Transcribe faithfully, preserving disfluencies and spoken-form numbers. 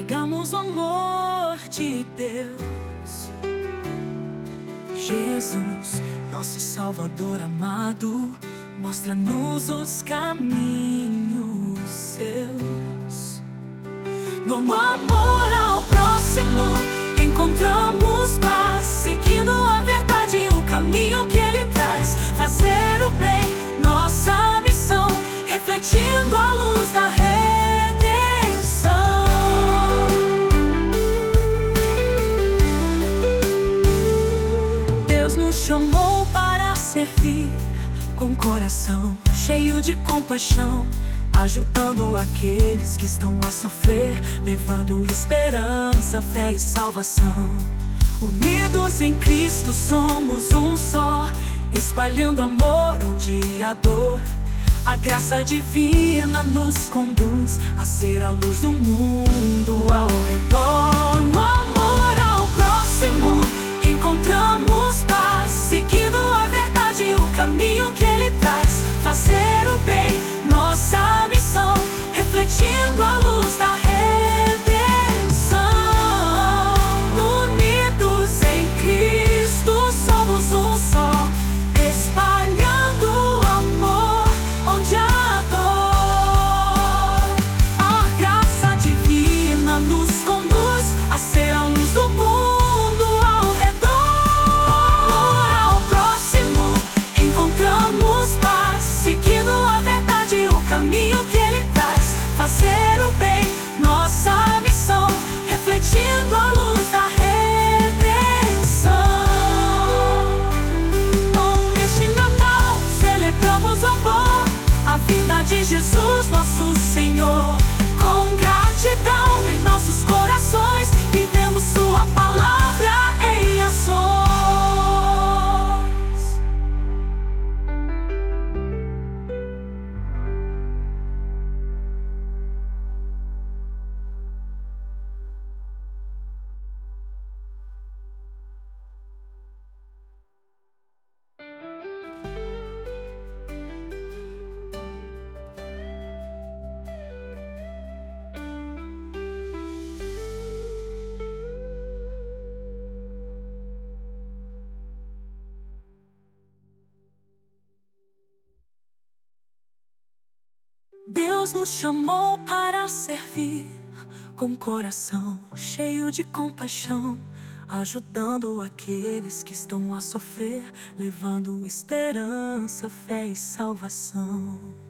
enxergamos o amor de Deus. Jesus, nosso Salvador amado, mostra-nos os caminhos seus. No amor ao próximo, encontramos paz, seguindo a verdade e o caminho que Ele traz. Fazer o bem, nossa missão, refletindo a luz da redenção. Deus nos chamou para servir, com coração cheio de compaixão, ajudando aqueles que estão a sofrer, levando esperança, fé e salvação. Unidos em Cristo somos um só, espalhando amor onde há dor. A graça divina nos conduz a ser a luz do mundo ao redor. No amor ao próximo, encontramos paz, seguindo a verdade e o caminho que Ele traz. Fazer o bem, nossa missão, refletindo a luz da redenção. Unidos em Cristo somos um só, espalhando amor onde há dor. A graça divina nos conduz a ser a luz do mundo ao redor. Ao próximo, encontramos paz, seguindo a verdade e o caminho que Ele traz. Fazer o bem, nossa missão, refletindo a luz da redenção. Com este Natal celebramos o amor, a vinda de Jesus, nosso Senhor. Com gratidão em nossos corações, vivemos Sua palavra em ações. Deus nos chamou para servir, com coração cheio de compaixão, ajudando aqueles que estão a sofrer, levando esperança, fé e salvação.